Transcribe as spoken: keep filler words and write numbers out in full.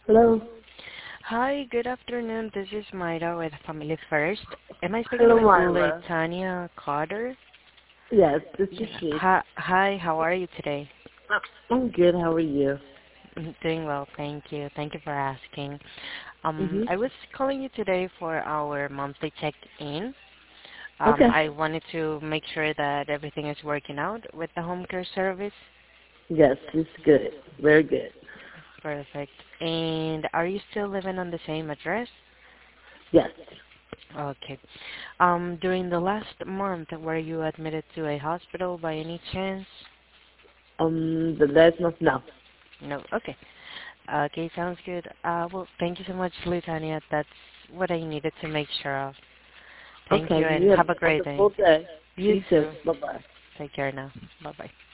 Hello. Hi, good afternoon. This is Mayra with Family First. Am I speaking Hello, with Myra. Litania Carter? Yes, this is Yeah. she. Hi, hi, how are you today? I'm good. How are you? I'm doing well, thank you. Thank you for asking. Um, Mhm. I was calling you today for our monthly check-in. Um, Okay. I wanted to make sure that everything is working out with the home care service. Yes, it's good. Very good. Perfect. And are you still living on the same address? Yes. Okay. Um, during the last month, were you admitted to a hospital by any chance? Um, the last month now. No. Okay. Okay, sounds good. Uh, well, thank you so much, Litania. That's what I needed to make sure of. Thank Okay. you, and You have have a a great day. wonderful day. You You too. too. Bye bye. Take care now. Bye-bye.